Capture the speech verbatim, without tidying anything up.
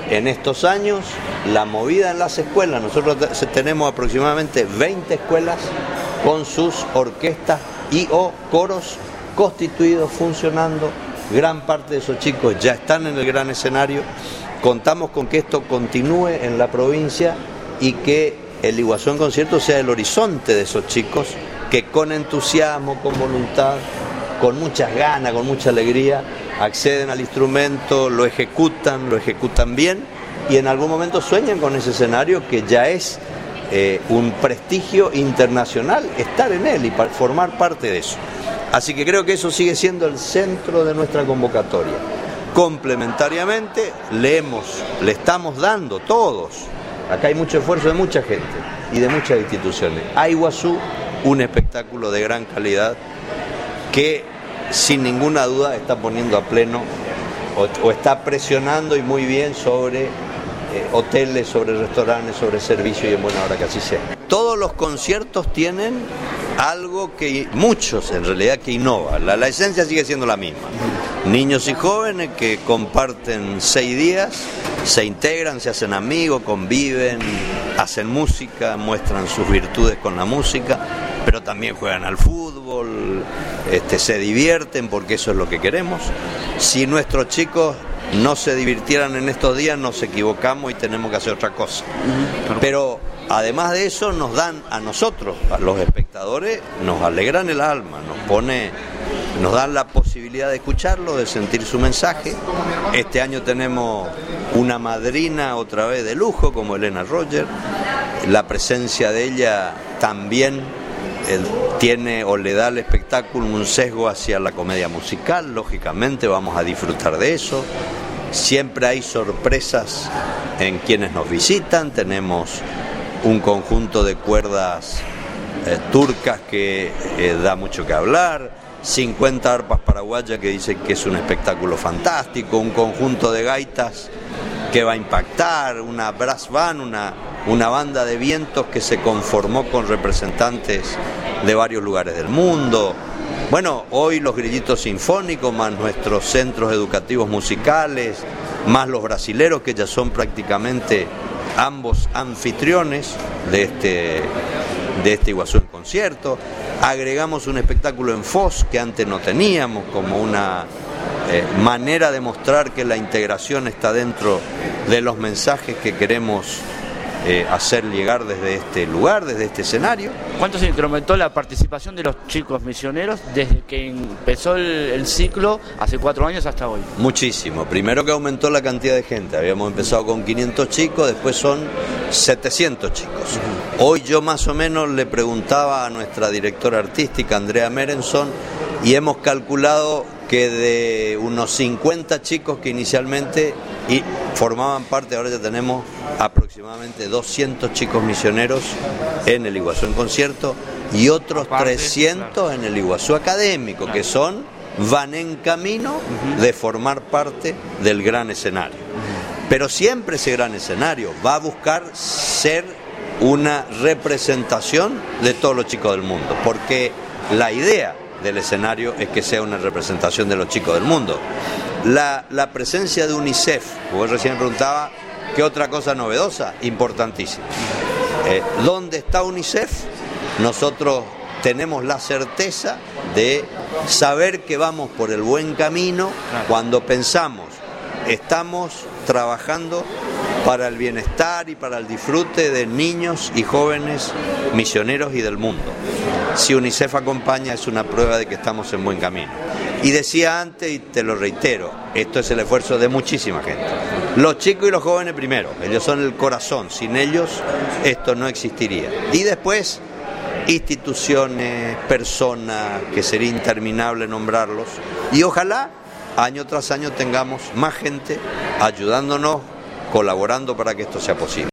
en estos años la movida en las escuelas. Nosotros tenemos aproximadamente veinte escuelas con sus orquestas y o coros constituidos, funcionando. Gran parte de esos chicos ya están en el gran escenario. Contamos con que esto continúe en la provincia y que el Iguazú en Concierto sea el horizonte de esos chicos que con entusiasmo, con voluntad, con muchas ganas, con mucha alegría, acceden al instrumento, lo ejecutan, lo ejecutan bien y en algún momento sueñan con ese escenario que ya es eh, un prestigio internacional estar en él y para formar parte de eso. Así que creo que eso sigue siendo el centro de nuestra convocatoria. Complementariamente le, hemos, le estamos dando todos, acá hay mucho esfuerzo de mucha gente y de muchas instituciones, a Iguazú un espectáculo de gran calidad que sin ninguna duda está poniendo a pleno o, o está presionando y muy bien sobre eh, hoteles, sobre restaurantes, sobre servicios y en buena hora que así sea. Todos los conciertos tienen algo que, muchos en realidad, que innova. La, la esencia sigue siendo la misma. Niños y jóvenes que comparten seis días, se integran, se hacen amigos, conviven, hacen música, muestran sus virtudes con la música, pero también juegan al fútbol, este, se divierten porque eso es lo que queremos. Si nuestros chicos no se divirtieran en estos días, nos equivocamos y tenemos que hacer otra cosa. Pero además de eso nos dan a nosotros, a los espectadores, nos alegran el alma, nos pone, nos dan la posibilidad de escucharlo, de sentir su mensaje. Este año tenemos una madrina otra vez de lujo como Elena Roger. La presencia de ella también eh, tiene o le da al espectáculo un sesgo hacia la comedia musical, lógicamente vamos a disfrutar de eso. Siempre hay sorpresas en quienes nos visitan, tenemos un conjunto de cuerdas eh, turcas que eh, da mucho que hablar, cincuenta arpas paraguayas que dicen que es un espectáculo fantástico, un conjunto de gaitas que va a impactar, una brass band, una, una banda de vientos que se conformó con representantes de varios lugares del mundo. Bueno, hoy los grillitos sinfónicos, más nuestros centros educativos musicales, más los brasileros que ya son prácticamente ambos anfitriones de este, de este Iguazú en Concierto. Agregamos un espectáculo en Foz que antes no teníamos, como una eh, manera de mostrar que la integración está dentro de los mensajes que queremos eh, hacer llegar desde este lugar, desde este escenario. ¿Cuánto se incrementó la participación de los chicos misioneros desde que empezó el, el ciclo hace cuatro años hasta hoy? Muchísimo. Primero que aumentó la cantidad de gente. Habíamos empezado con quinientos chicos, después son setecientos chicos. Uh-huh. Hoy yo más o menos le preguntaba a nuestra directora artística, Andrea Merenson, y hemos calculado que de unos cincuenta chicos que inicialmente y formaban parte, ahora ya tenemos aproximadamente doscientos chicos misioneros en el Iguazú en Concierto y otros Aparte, trescientos claro. en el Iguazú Académico, claro. que son, van en camino uh-huh. de formar parte del gran escenario. Uh-huh. Pero siempre ese gran escenario va a buscar ser una representación de todos los chicos del mundo, porque la idea del escenario es que sea una representación de los chicos del mundo. La, la presencia de UNICEF, vos recién preguntaba, ¿qué otra cosa novedosa? Importantísima. Eh, ¿Dónde está UNICEF? Nosotros tenemos la certeza de saber que vamos por el buen camino cuando pensamos, estamos trabajando para el bienestar y para el disfrute de niños y jóvenes misioneros y del mundo. Si UNICEF acompaña es una prueba de que estamos en buen camino. Y decía antes, y te lo reitero, esto es el esfuerzo de muchísima gente. Los chicos y los jóvenes primero, ellos son el corazón, sin ellos esto no existiría. Y después, instituciones, personas, que sería interminable nombrarlos, y ojalá año tras año tengamos más gente ayudándonos, colaborando para que esto sea posible.